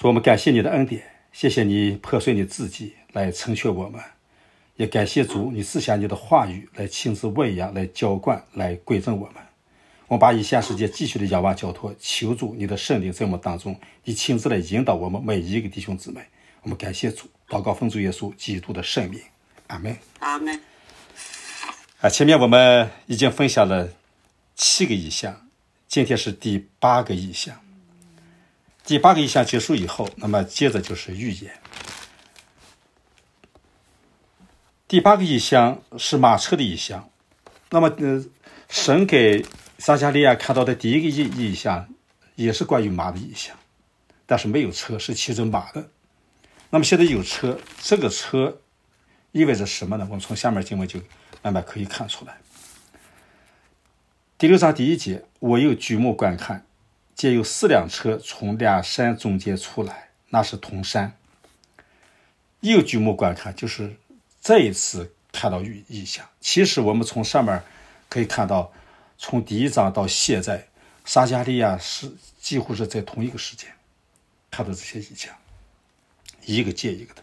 主，我们感谢你的恩典，谢谢你破碎你自己来成全我们，也感谢主你赐下你的话语来亲自喂养，来浇灌，来归正我们。我们把以下时间继续的仰望交托，求主你的圣灵在我们当中，你亲自来引导我们每一个弟兄姊妹。我们感谢主，祷告奉主耶稣基督的圣名，阿们。 阿们。 前面我们已经分享了7个意象，今天是第8个意象。第8个意象结束以后，那么接着就是预言。第8个意象是马车的意象。那么神给撒迦利亚看到的第一个意象也是关于马的意象，但是没有车，是骑着马的。那么现在有车，这个车意味着什么呢？我们从下面经文就慢慢可以看出来。第6章第1节，我又举目观看，见有4辆车从2山中间出来，那是同山。又举目观看，就是再一次看到意象。其实我们从上面可以看到，从第1章到现在，撒迦利亚是几乎是在同一个时间看到这些意象，一个接一个的。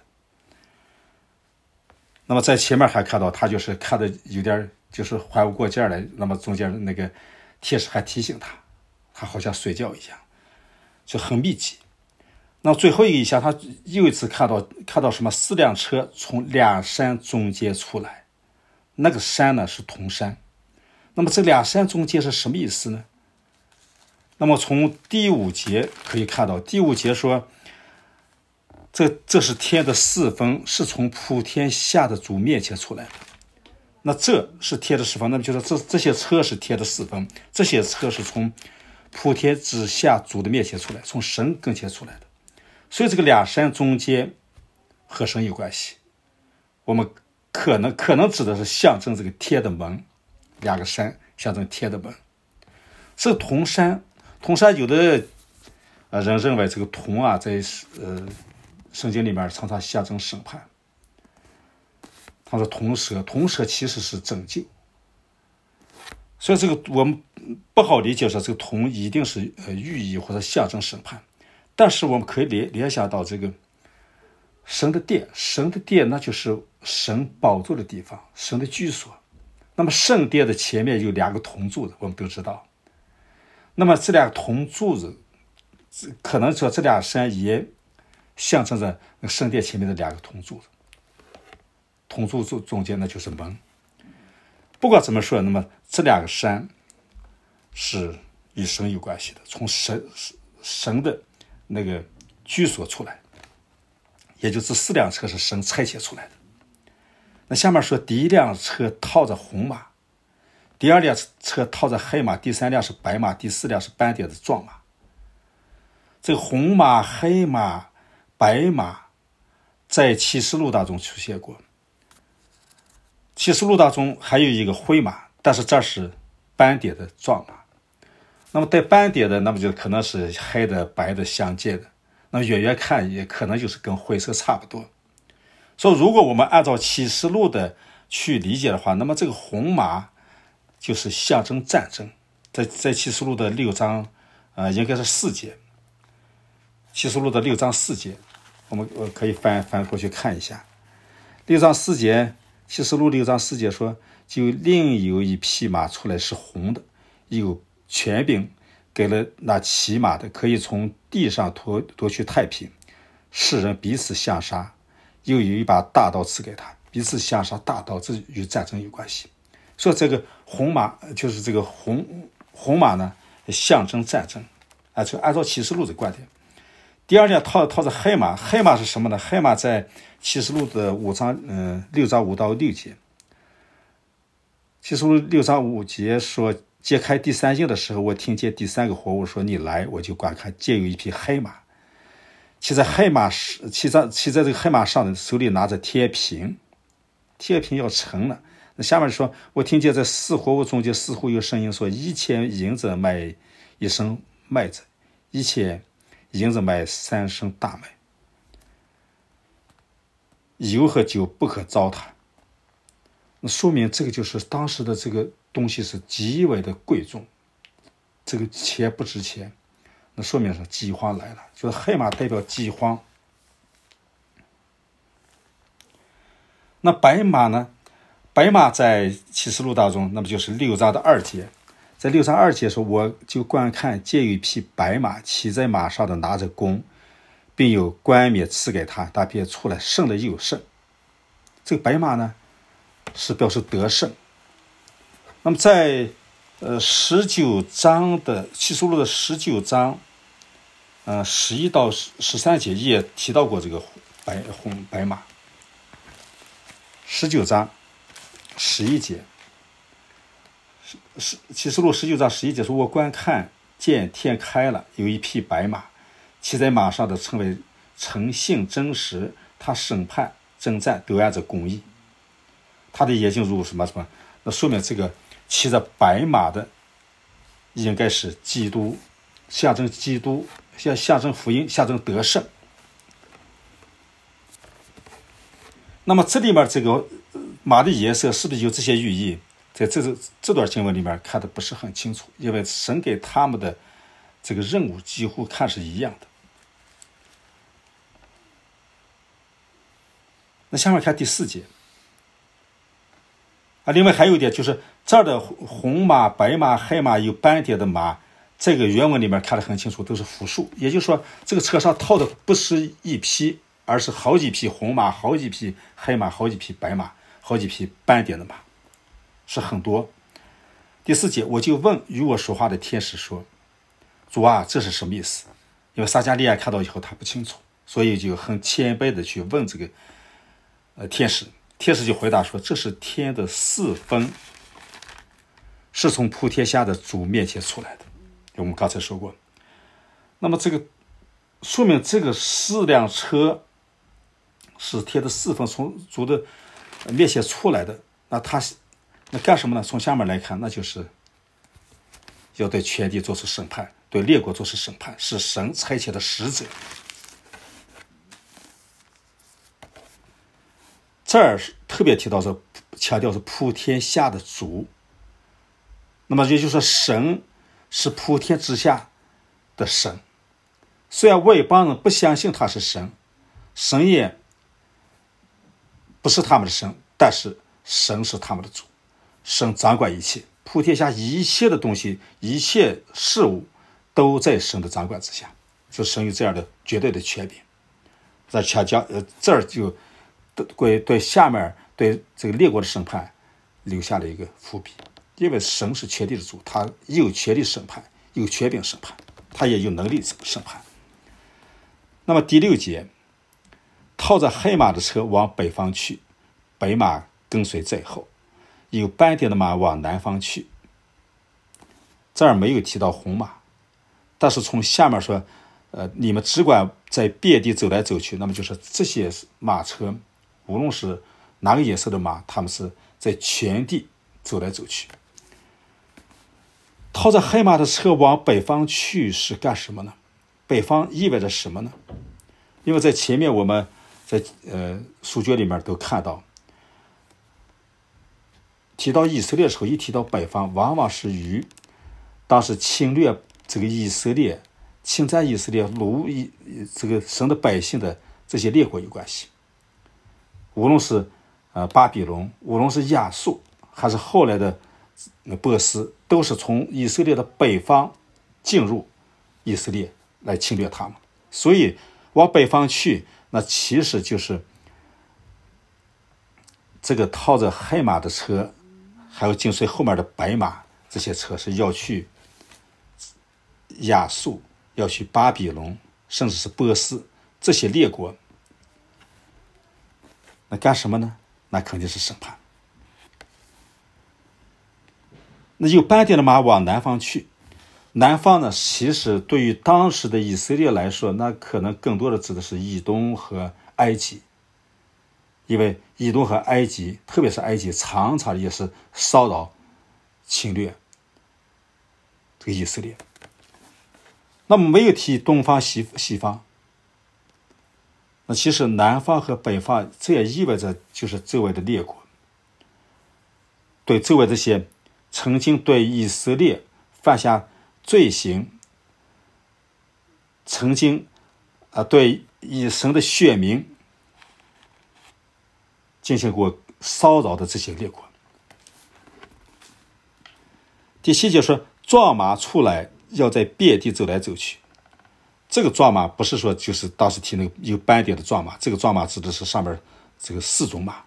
那么在前面还看到他就是看的有点就是缓不过劲来，那么中间那个天使还提醒他好像睡觉一样，就很密集。那最后一个意象，他又一次看到什么4辆车从2山中间出来，那个山呢是同山。那么这2山中间是什么意思呢？那么从第5节可以看到，第5节说这是天的4分，是从普天下的主面前出来的。那这是天的4分，那么就是这些车是天的4分，这些车是从普天之下主的面前出来，从神跟前出来的。所以这个2山中间和神有关系，我们可能指的是象征这个天的门，2个山象征天的门。这铜山有的人认为这个铜啊，在圣经里面常常象征审判。他说铜蛇其实是拯救，所以这个我们不好理解说这个铜一定是寓意或者象征审判，但是我们可以联想到这个神的殿那就是神宝座的地方，神的居所。那么圣殿的前面有2个铜柱子，我们都知道。那么这2个铜柱子可能说这2山也象征着那圣殿前面的2个铜柱子，铜柱子中间呢就是门。不管怎么说，那么这2个山是与神有关系的，从神的那个居所出来，也就这4辆车是神差遣出来的。那下面说，第1辆车套着红马，第2辆车套着黑马，第3辆是白马，第4辆是斑点的壮马。这个红马、黑马、白马在启示录当中出现过，启示录当中还有一个灰马，但是这是斑点的壮马。那么带斑点的，那么就可能是黑的白的相间的，那么远远看也可能就是跟灰色差不多。所以如果我们按照启示录的去理解的话，那么这个红马就是象征战争。在启示录的6章应该是4节，启示录的6章4节，我们可以翻过去看一下。6章4节，启示录6章4节说，就另有一匹马出来是红的，有权柄给了那骑马的，可以从地上夺去太平，世人彼此相杀，又有一把大刀赐给他，彼此相杀，大刀，这与战争有关系。所以这个红马就是这个红马呢，象征战争啊，就按照启示录的观点。第2辆套着黑马，黑马是什么呢？黑马在启示录的6章5到6节。启示录6章5节说，揭开第3印的时候，我听见第3个活物说，你来，我就观看，见有一匹黑马，骑在这个黑马上的，手里拿着天平要盛了。那下面说，我听见在4活物中间似乎有声音说，1000银子买1升麦子，1000银子买3升大麦，油和酒不可糟蹋。那说明这个就是当时的这个东西是极为的贵重，这个钱不值钱， 那说明是饥荒来了，就是黑马代表饥荒。那白马呢？白马在启示录当中，那么就是6章的2节，在6章2节说，我就观看，见有一匹白马，骑在马上的拿着弓，并有冠冕赐给他，他便出来胜了又胜。这个白马呢，是表示得胜。那么在19章的启示录的19章11到13节也提到过这个白马。19章11节，启示录19章11节说，我观看，见天开了，有一匹白马，骑在马上的称为诚信真实，他审判征战都按着公义，他的眼睛如什么，那说明这个骑着白马的应该是基督，象征基督，象征福音，象征得胜。那么这里面这个马的颜色是不是有这些寓意？在这段经文里面看的不是很清楚，因为神给他们的这个任务几乎看是一样的。那下面看第4节另外还有一点就是这儿的红马、白马、黑马有斑点的马，这个原文里面看得很清楚，都是复数，也就是说这个车上套的不是一匹，而是好几匹红马，好几匹黑马，好几匹白马，好几匹斑点的马，是很多。第4节，我就问与我说话的天使说，主啊，这是什么意思？因为撒迦利亚看到以后他不清楚，所以就很谦卑的去问这个天使。天使就回答说，这是天的4风，是从普天下的主面前出来的。我们刚才说过，那么这个说明这个4辆车是天的4风从主的面前出来的。那干什么呢？从下面来看，那就是要对全地做出审判，对列国做出审判，是神差遣的使者。这儿特别提到说，强调是普天下的主。那么也就是说，神是普天之下的神。虽然外邦人不相信他是神，神也不是他们的神，但是神是他们的主，神掌管一切，普天下一切的东西，一切事物都在神的掌管之下，就神有这样的绝对的权柄。在强调这儿就对下面对这个列国的审判留下了一个伏笔，因为神是全地的主，他有权利审判，有权柄审判，他也有能力审判。那么第6节，套着黑马的车往北方去，白马跟随在后，有斑点的马往南方去。这儿没有提到红马，但是从下面说你们只管在遍地走来走去，那么就是这些马车无论是哪个颜色的马，他们是在全地走来走去。套着黑马的车往北方去是干什么呢？北方意味着什么呢？因为在前面我们在书卷里面都看到，提到以色列的时候，一提到北方，往往是与当时侵略这个以色列、侵占以色列、这个神的百姓的这些列国有关系。无论是巴比伦，无论是亚述，还是后来的波斯，都是从以色列的北方进入以色列来侵略他们。所以往北方去，那其实就是这个套着黑马的车，还有紧随后面的白马，这些车是要去亚述，要去巴比伦，甚至是波斯这些列国。那干什么呢？那肯定是审判。那有斑点的马往南方去，南方呢，其实对于当时的以色列来说，那可能更多的指的是以东和埃及，因为以东和埃及，特别是埃及，常常也是骚扰、侵略这个以色列。那么没有提东方、西方。那其实南方和北方，这也意味着就是周围的列国，对周围这些曾经对以色列犯下罪行曾经对以神的选民进行过骚扰的这些列国。第7节说，壮马出来要在遍地走来走去。这个壮马不是说就是当时提那个有斑点的壮马，这个壮马指的是上面这个4种马，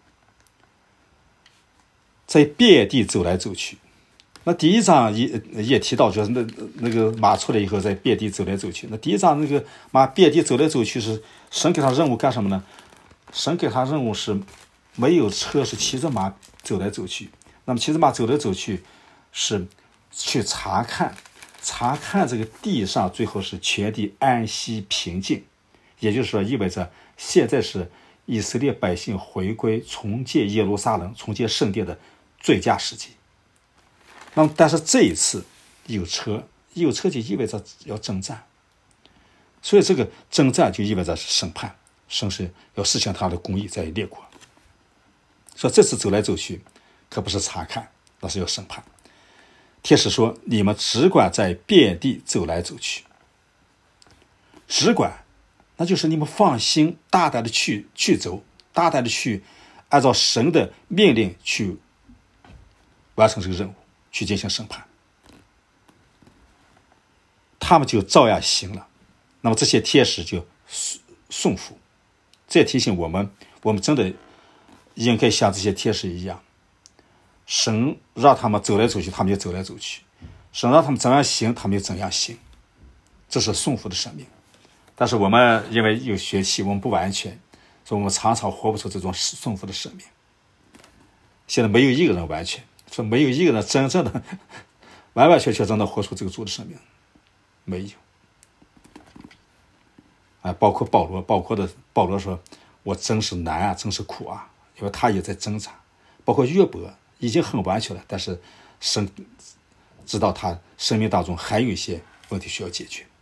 在遍地走来走去。那第1章也提到，就是那个马出来以后在遍地走来走去。那第1章那个马遍地走来走去是神给他任务干什么呢？神给他任务是没有车，是骑着马走来走去。那么骑着马走来走去是去查看这个地上最后是全地安息平静，也就是说意味着现在是以色列百姓回归重建耶路撒冷重建圣殿的最佳时机。那么但是这一次有车就意味着要征战，所以这个征战就意味着是审判，神是要实现他的公义在列国。说这次走来走去可不是查看，那是要审判。天使说，你们只管在遍地走来走去。只管那就是你们放心大胆的去走，大胆的去按照神的命令去完成这个任务，去进行审判。他们就照样行了，那么这些天使就顺服。这也提醒我们真的应该像这些天使一样，神让他们走来走去，他们就走来走去；神让他们怎样行，他们就怎样行。这是顺服的生命。但是我们因为有血气，我们不完全，所以我们常常活不出这种顺服的生命。现在没有一个人完全，说没有一个人真正的完完全全真的活出这个主的生命，没有。包括保罗说，我真是难啊，真是苦啊，因为他也在挣扎。包括约伯已经很完全了，但是神知道他生命当中还有一些问题需要解决。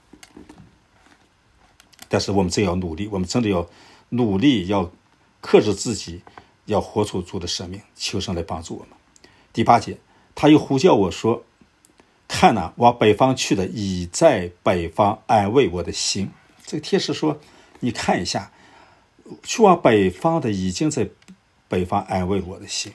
但是我们真要努力，我们真的要努力，要克制自己，要活出主的生命，求神来帮助我们。第8节，他又呼叫我说，看哪，往北方去的已在北方安慰我的心。这个天使说，你看一下，去往北方的已经在北方安慰我的心。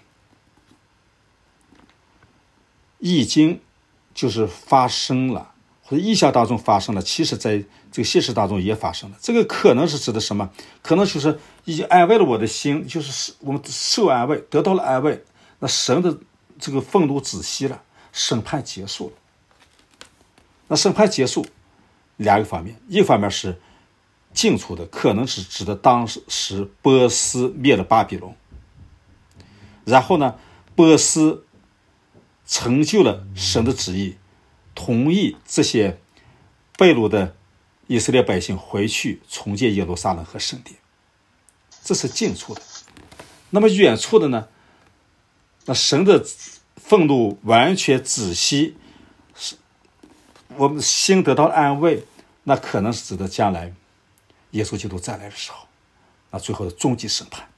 已经就是发生了，或者意象当中发生了，其实在这个现实当中也发生了。这个可能是指的什么？可能就是已经安慰了我的心，就是我们受安慰，得到了安慰，那神的这个愤怒止息了，审判结束了。那审判结束两个方面，一方面是近处的，可能是指的当时波斯灭了巴比伦，然后呢，波斯成就了神的旨意，同意这些被掳的以色列百姓回去重建耶路撒冷和圣殿，这是近处的。那么远处的呢？那神的愤怒完全止息，我们心得到安慰，那可能是指的将来耶稣基督再来的时候，那最后的终极审判。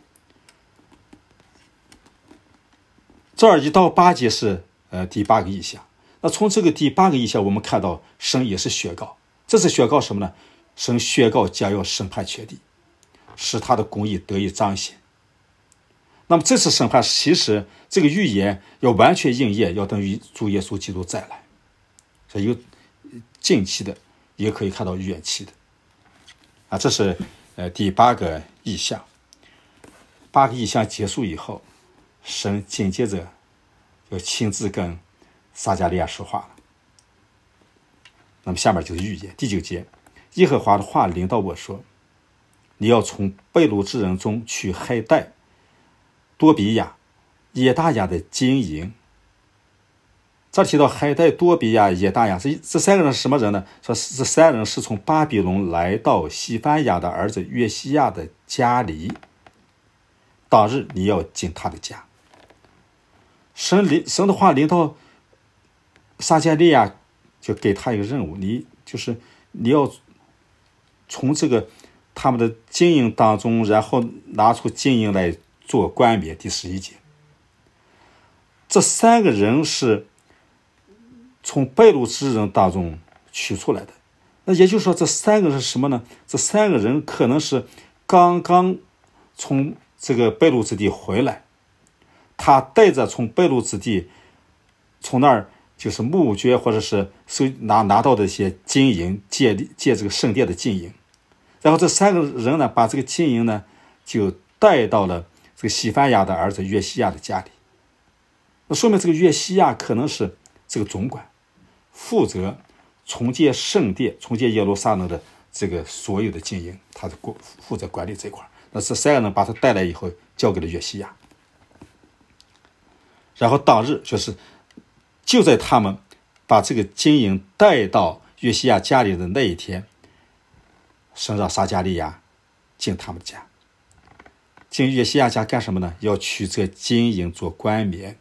这儿1到8节是第8个意象。那从这个第8个意象，我们看到神也是宣告，这是宣告什么呢？神宣告将要审判全地，使他的公义得以彰显。那么这次审判，其实这个预言要完全应验，要等于主耶稣基督再来。所以有近期的，也可以看到远期的。这是第8个意象。8个意象结束以后，神紧接着要亲自跟撒迦利亚说话了。那么下面就是预言。第9节，耶和华的话临到我说，你要从被掳之人中取海带、多比亚、耶大亚的金银。这提到海带、多比亚、耶大亚，这三个人是什么人呢？说这三人是从巴比伦来到西番雅的儿子约西亚的家里，当日你要进他的家。神的话临到撒迦利亚，就给他一个任务，你要从这个他们的金银当中，然后拿出金银来做冠冕。第11节，这三个人是从被掳之人当中取出来的， 那也就是说，这3个是什么呢？这3个人可能是刚刚从这个败露之地回来，他带着从败露之地从那儿就是募捐或者是拿到的一些金银，借这个圣殿的金银，然后这3个人呢，把这个金银呢就带到了这个西番雅的儿子约西亚的家里。那说明这个约西亚可能是这个总管，负责重建圣殿、重建耶路撒冷的这个所有的金银，他是负责管理这块。那这3个人把他带来以后，交给了约西亚。然后当日就在他们把这个金银带到约西亚家里的那一天，神让撒迦利亚进他们家，进约西亚家干什么呢？要取这金银做冠冕。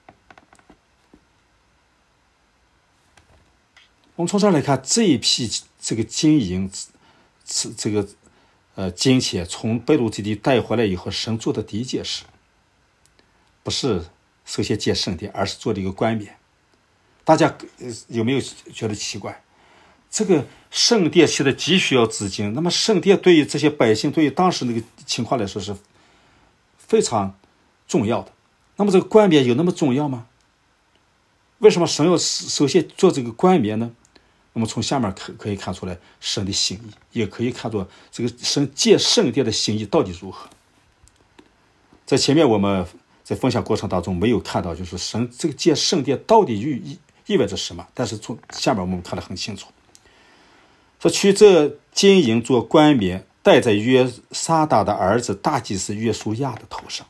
我们从这儿来看，这一批这个金银，这个金钱从败露之地带回来以后，神做的第一件事，不是首先建圣殿，而是做了一个冠冕。大家有没有觉得奇怪？这个圣殿现在急需要资金，那么圣殿对于这些百姓，对于当时那个情况来说是非常重要的。那么这个冠冕有那么重要吗？为什么神要首先做这个冠冕呢？那么从下面可以看出来神的心意，也可以看作这个神建圣殿的心意到底如何。在前面我们在分享过程当中没有看到，就是神这个建圣殿到底意味着什么，但是从下面我们看得很清楚。说取这金银做冠冕，戴在约撒达的儿子大祭司约书亚的头上。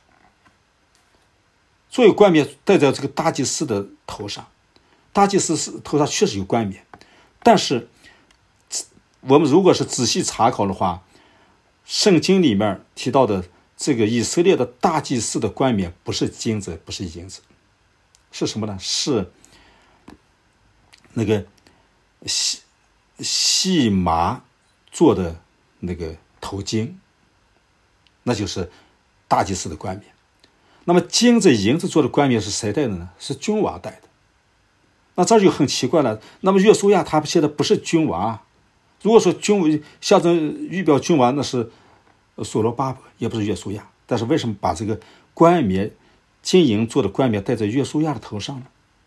所有冠冕戴在这个大祭司的头上，大祭司头上确实有冠冕，但是我们如果是仔细查考的话，圣经里面提到的这个以色列的大祭司的冠冕不是金子，不是银子，是什么呢？是那个细麻做的那个头巾，那就是大祭司的冠冕。那么金子银子做的冠冕是谁戴的呢？是君王戴的。那这就很奇怪了，那么约书亚他现在不是君王啊，如果说象征预表君王，那是所罗巴伯，也不是约书亚。但是为什么把这个冠冕金银做的冠冕戴在约书亚的头上呢？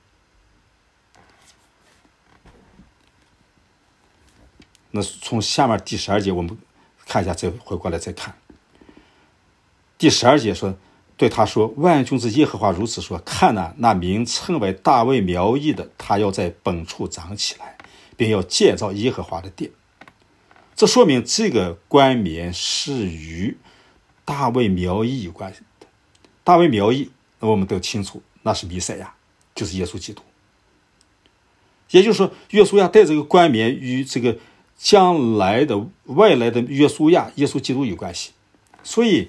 那从下面第12节我们看一下，再回过来再看。第12节说，对他说，万军之耶和华如此说，看哪，那名称为大卫苗裔的，他要在本处长起来，并要建造耶和华的殿。这说明这个冠冕是与大卫苗裔有关系的。大卫苗裔我们都清楚，那是弥赛亚，就是耶稣基督。也就是说，约书亚戴这个冠冕与这个将来的外来的约书亚耶稣基督有关系。所以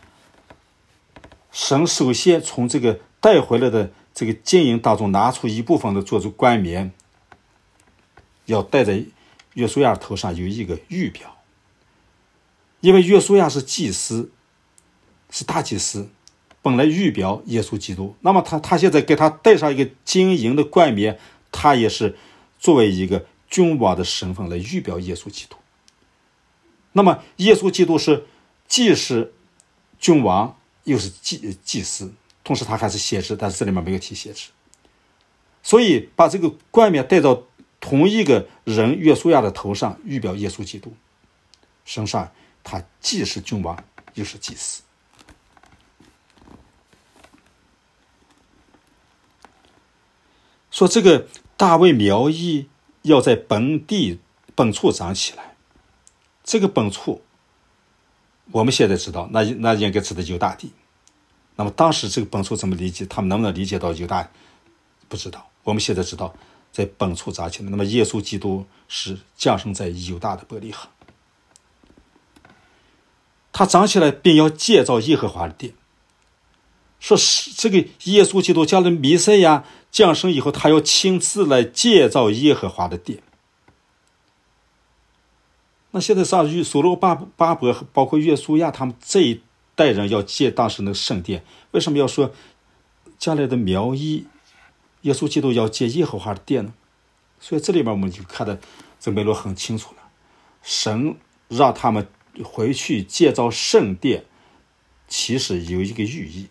神首先从这个带回来的这个金银当中拿出一部分的做出冠冕，要戴在约书亚头上，有一个预表。因为约书亚是祭司，是大祭司，本来预表耶稣基督，那么他现在给他戴上一个金银的冠冕，他也是作为一个君王的身份来预表耶稣基督。那么耶稣基督既是君王又是祭司，同时他还是先知，但是这里面没有提先知。所以把这个冠冕戴到同一个人约书亚的头上，预表耶稣基督身上，他既是君王又是祭司。说这个大卫苗裔要在本处长起来，这个本处我们现在知道，那应该指的犹大地。那么当时这个本处怎么理解？他们能不能理解到犹大？不知道。我们现在知道，在本处长起来。那么耶稣基督是降生在犹大的伯利恒，他长起来并要建造耶和华的殿。说这个耶稣基督将来弥赛亚降生以后，他要亲自来建造耶和华的殿。那现在上所罗巴伯包括约书亚他们这一代人要建当时那个圣殿，为什么要说将来的苗裔耶稣基督要建耶和华的殿呢？所以这里面我们就看的这脉络很清楚了。 神让他们回去建造圣殿，其实有一个寓意，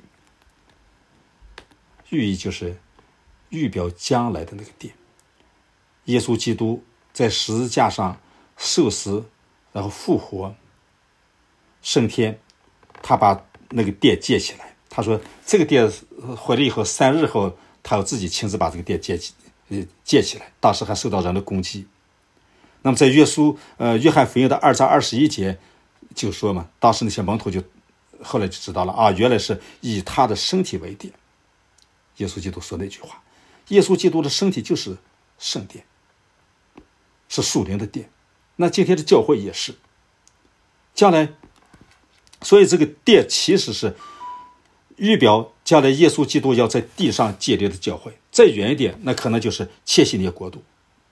寓意就是预表将来的那个殿。耶稣基督在十字架上受死，然后复活升天，他把那个殿建起来。他说这个殿毁了以后，3日后他要自己亲自把这个殿建起来，当时还受到人的攻击。那么在约翰福音的2章21节就说嘛，当时那些门徒就后来就知道了啊，原来是以他的身体为殿。耶稣基督说那句话，耶稣基督的身体就是圣殿，是属灵的殿。那今天的教会也是，将来，所以这个殿其实是预表将来耶稣基督要在地上建立的教会。再远一点，那可能就是千禧年国度，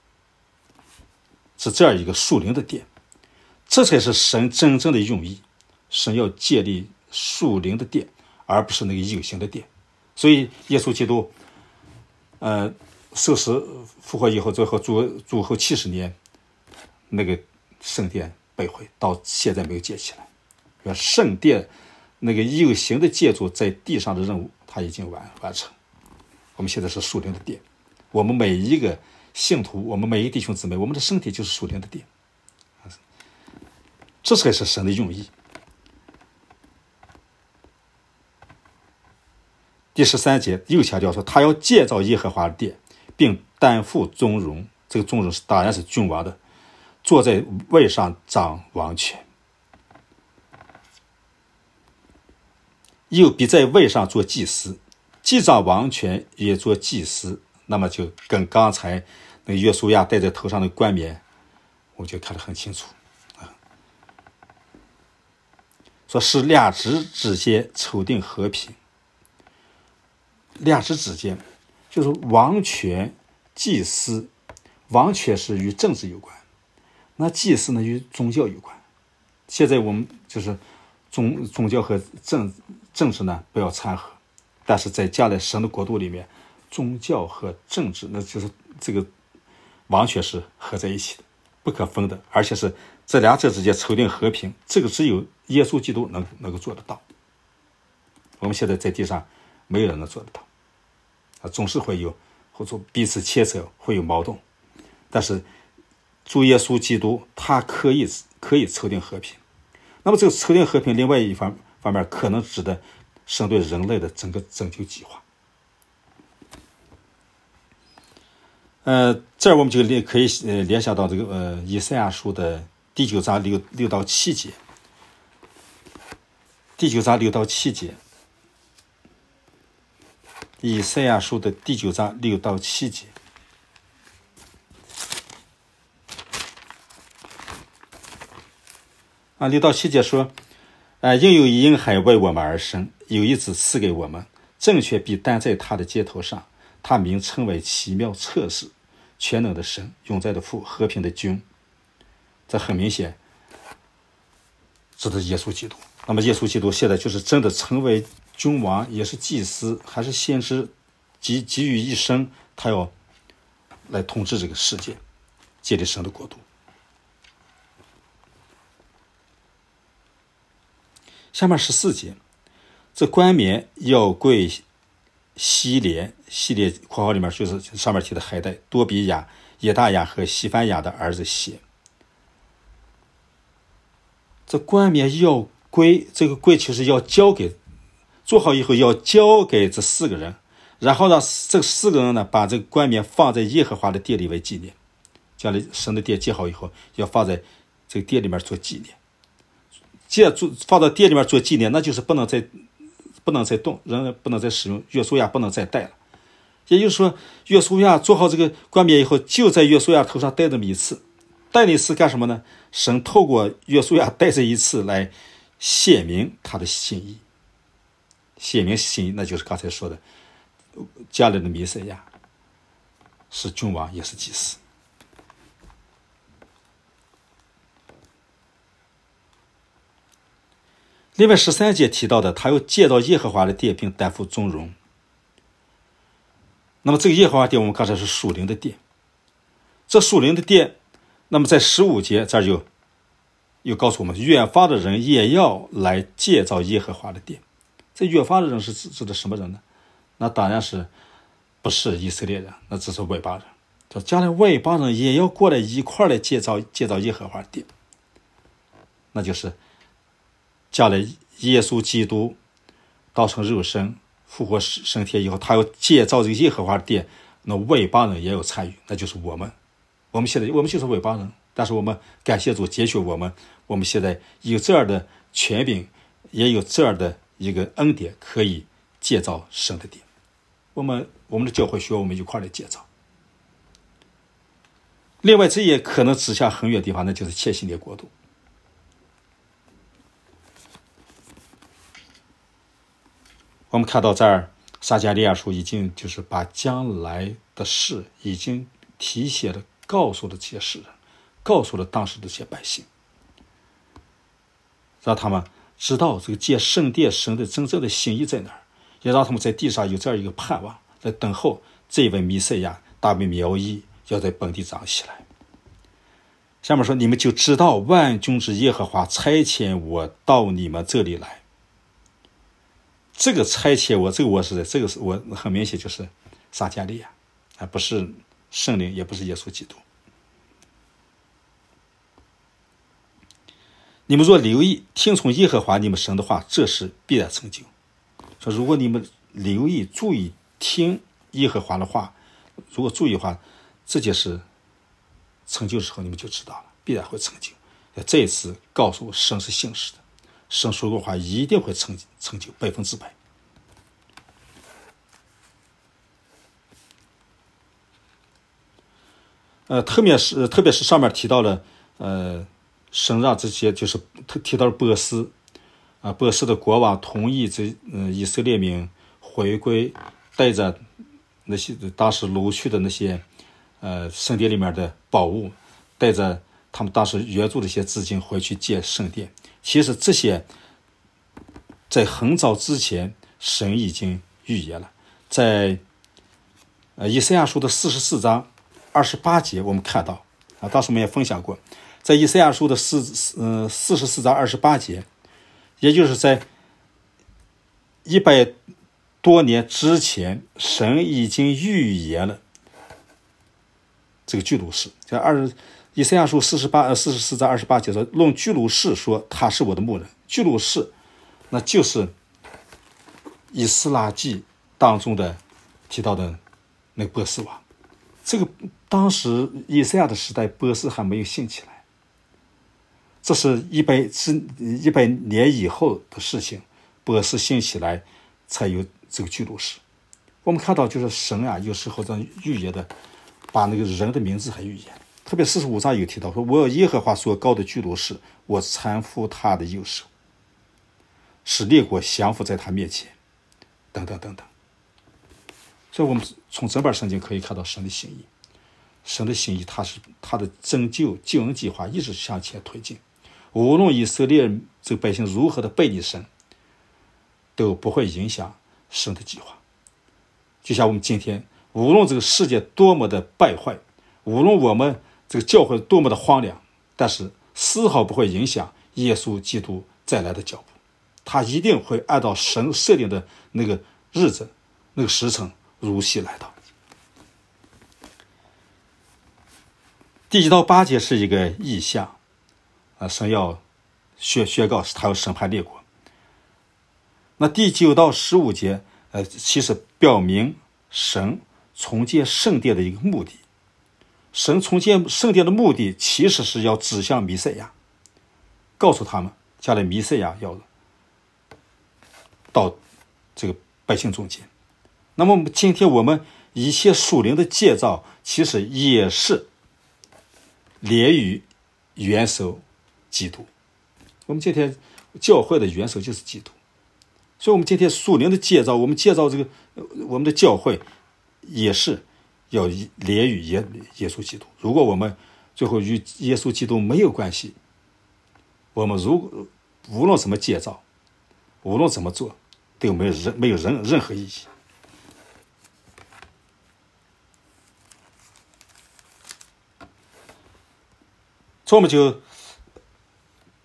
是这样一个属灵的殿。这才是神真正的用意，神要建立属灵的殿，而不是那个有形的殿。所以耶稣基督受死复活以后，最后主后70年，那个圣殿被毁，到现在没有建起来。圣殿那个有形的建筑在地上的任务它已经完成。我们现在是属灵的殿，我们每一个信徒，我们每一个弟兄姊妹，我们的身体就是属灵的殿，这才是神的用意。第13节又强调说，他要建造耶和华的殿，并担负宗荣。这个宗荣当然是君王的，坐在位上掌王权，又必在位上做祭司，既掌王权也做祭司。那么就跟刚才那个约书亚戴在头上的冠冕，我就看得很清楚啊。说使两支之间筹定和平，两支之间就是王权、祭司。王权是与政治有关，那祭司呢与宗教有关。现在我们就是宗教和政治呢不要掺和，但是在将来神的国度里面，宗教和政治那就是这个王权是合在一起的，不可分的，而且是这两者之间筹定和平，这个只有耶稣基督能够做得到。我们现在在地上没有人能做得到啊，总是会有或者彼此牵扯，会有矛盾。但是主耶稣基督他可以筹定和平。那么这个筹定和平另外一方面可能指的神对人类的整个拯救计划。这儿我们就可以联想到这个以赛亚书的第9章6到7节。第9章6到7节，以赛亚书的第9章6到7节。6到7节说，应有婴孩为我们而生，有一子赐给我们，政权必担在他的肩头上，他名称为奇妙策士，全能的神，永在的父，和平的君。这很明显指的耶稣基督。那么耶稣基督现在就是真的成为君王，也是祭司，还是先知，给予一生，他要来统治这个世界，建立神的国度。下面14节，这冠冕要归希连括号里面就是上面提的海带、多比亚、耶大亚和西番雅的儿子谢。这冠冕要归，这个归其实要交给，做好以后要交给这4个人，然后让这4个人呢把这个冠冕放在耶和华的殿里为纪念。将来神的殿建好以后，要放在这个殿里面做纪念。既然放到殿里面做纪念，那就是不能再动，人不能再使用，约书亚不能再戴了。也就是说，约书亚做好这个冠冕以后，就在约书亚头上戴这么一次。戴那次干什么呢？神透过约书亚戴这一次来显明他的心意。显明心意，那就是刚才说的将来的弥赛亚是君王也是祭司。另外13节提到的，他要建造耶和华的殿，并担负宗荣。那么这个耶和华殿我们刚才是属灵的殿，这属灵的殿，那么在15节这儿就又告诉我们，远方的人也要来建造耶和华的殿。这远方的人是指的什么人呢？那当然是不是以色列人，那只是外邦人。将来外邦人也要过来一块来建造耶和华的殿，那就是将来耶稣基督道成肉身复活升天以后，他要建造这个耶和华的殿，那外邦人也有参与，那就是我们现在就是外邦人，但是我们感谢主拣选我们现在有这样的权柄，也有这样的一个恩典，可以建造神的殿。我们的教会需要我们一块来建造。另外，这也可能指向很远的地方，那就是千禧年国度。我们看到这儿，撒迦利亚书已经就是把将来的事已经提写的告诉了这些世人，告诉了当时的这些百姓，让他们知道这个建圣殿神的真正的心意在哪儿，也让他们在地上有这样一个盼望，在等候这位弥赛亚大卫苗裔要在本地长起来。下面说，你们就知道万军之耶和华差遣我到你们这里来。这个差遣我，这个是我很明显就是撒迦利亚，而不是圣灵，也不是耶稣基督。你们若留意听从耶和华你们神的话，这事必然成就。说如果你们留意注意听耶和华的话，如果注意的话，这件事成就之后，你们就知道了，必然会成就。这一次告诉我，神是信实的，神说过话一定会成就100%。特别是上面提到了，神让这些就是提到了波斯，波斯的国王同意以色列民回归，带着那些当时掳去的那些圣殿里面的宝物，带着他们当时援助的一些资金回去建圣殿。其实这些在很早之前神已经预言了，在以赛亚书的44章28节我们看到当时我们也分享过，在以赛亚书的44章28节，也就是在100多年之前，神已经预言了这个居鲁士。以赛亚书44章28节说，论居鲁士说他是我的牧人。居鲁士那就是以斯拉记当中的提到的那个波斯王。这个当时以赛亚的时代，波斯还没有兴起来，这是100年以后的事情，波斯兴起来才有这个居鲁士。我们看到就是神有时候这样预言的，把那个人的名字还预言，特别45章有提到说，我有耶和华所膏的居鲁士，我搀扶他的右手，使列国降服在他面前，等等等等。所以我们从整本圣经可以看到神的心意，神的心意他的拯救救恩计划一直向前推进，无论以色列这个百姓如何的背离神，都不会影响神的计划。就像我们今天，无论这个世界多么的败坏，无论我们这个教会多么的荒凉，但是丝毫不会影响耶稣基督再来的脚步。他一定会按照神设定的那个日子那个时辰如期来到。第1到8节是一个意象，神要宣告他要审判列国。那第9到15节其实表明神重建圣殿的一个目的。神重建圣殿的目的其实是要指向弥赛亚，告诉他们将来弥赛亚要到这个百姓中间。那么今天我们一切属灵的建造其实也是连于元首基督。我们今天教会的元首就是基督，所以我们今天属灵的建造，我们建造这个我们的教会也是要连于耶稣基督。如果我们最后与耶稣基督没有关系，我们无论怎么建造，无论怎么做，都没有任何意义。所以我们就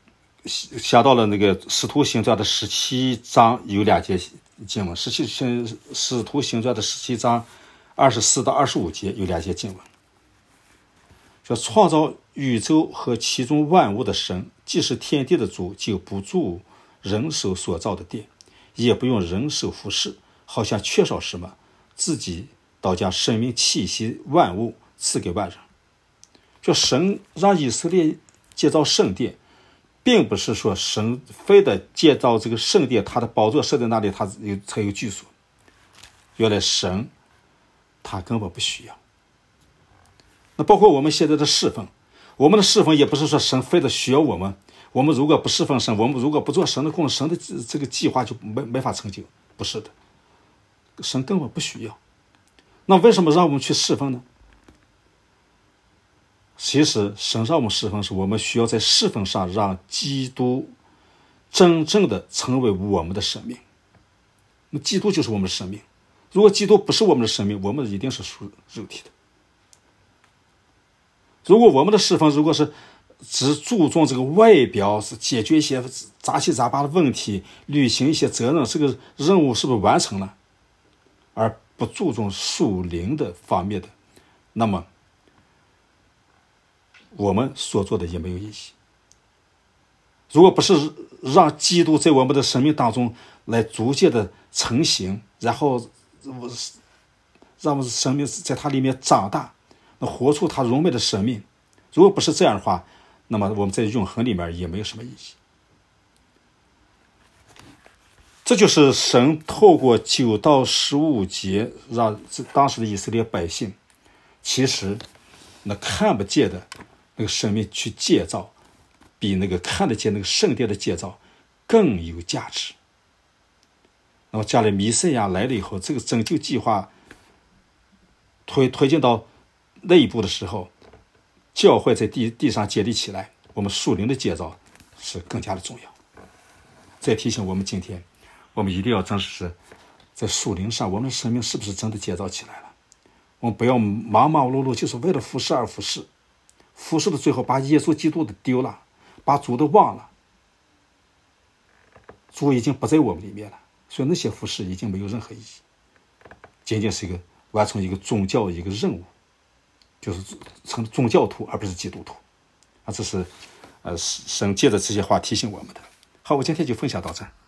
想到了那个《使徒行传》的17章有2节经文，使徒行传的17章24到25节有2节经文，说创造宇宙和其中万物的神，既是天地的主，就不住人手所造的殿，也不用人手服侍，好像缺少什么，自己倒将生命气息万物赐给万人。就神让以色列建造圣殿，并不是说神非得建造这个圣殿，他的宝座设在那里，他才有居所。原来神他根本不需要。那包括我们现在的侍奉，我们的侍奉也不是说神非得需要我们，我们如果不侍奉神，我们如果不做神的工，神的这个计划就没法成就。不是的，神根本不需要。那为什么让我们去侍奉呢？其实神让我们侍奉，是我们需要在侍奉上让基督真正的成为我们的生命。那基督就是我们的生命，如果基督不是我们的生命，我们一定是属肉体的。如果我们的侍奉如果是只注重这个外表，是解决一些杂七杂八的问题，履行一些责任，这个任务是不是完成了，而不注重属灵的方面的，那么我们所做的也没有意义。如果不是让基督在我们的生命当中来逐渐的成型，然后让我们的生命在它里面长大，那活出它荣美的生命，如果不是这样的话，那么我们在永恒里面也没有什么意义。这就是神透过9到15节让当时的以色列百姓，其实那看不见的那个生命去建造，比那个看得见那个圣殿的建造更有价值。那么将来弥赛亚来了以后，这个拯救计划推进到那一步的时候，教会在地上建立起来，我们属灵的建造是更加的重要。再提醒我们，今天我们一定要真实在属灵上，我们的生命是不是真的建造起来了？我们不要忙忙碌碌，就是为了服侍而服侍，服侍的最后把耶稣基督的丢了，把主的忘了，主已经不在我们里面了，所以那些服侍已经没有任何意义，仅仅是一个完成一个宗教一个任务，就是成宗教徒而不是基督徒啊！这是神借着这些话提醒我们的。好，我今天就分享到这儿。